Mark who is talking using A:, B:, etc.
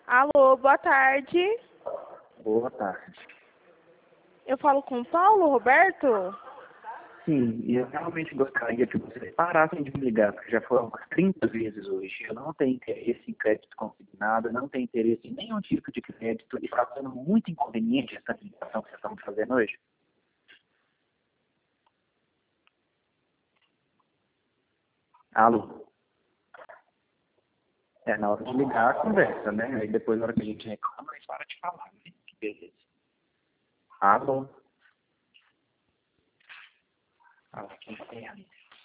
A: Alô, boa tarde.
B: Boa tarde.
A: Eu falo com o Paulo Roberto?
B: Sim, e eu realmente gostaria que vocês parassem de me ligar, porque já foram umas 30 vezes hoje. Eu não tenho interesse em crédito consignado, não tenho interesse em nenhum tipo de crédito, e está sendo muito inconveniente essa ligação que vocês estão fazendo hoje. Alô? É na hora de ligar a conversa, né? Aí depois, na hora que a gente reclama, aí para de falar, né? Que beleza. Alô? Fala, quem tem ali?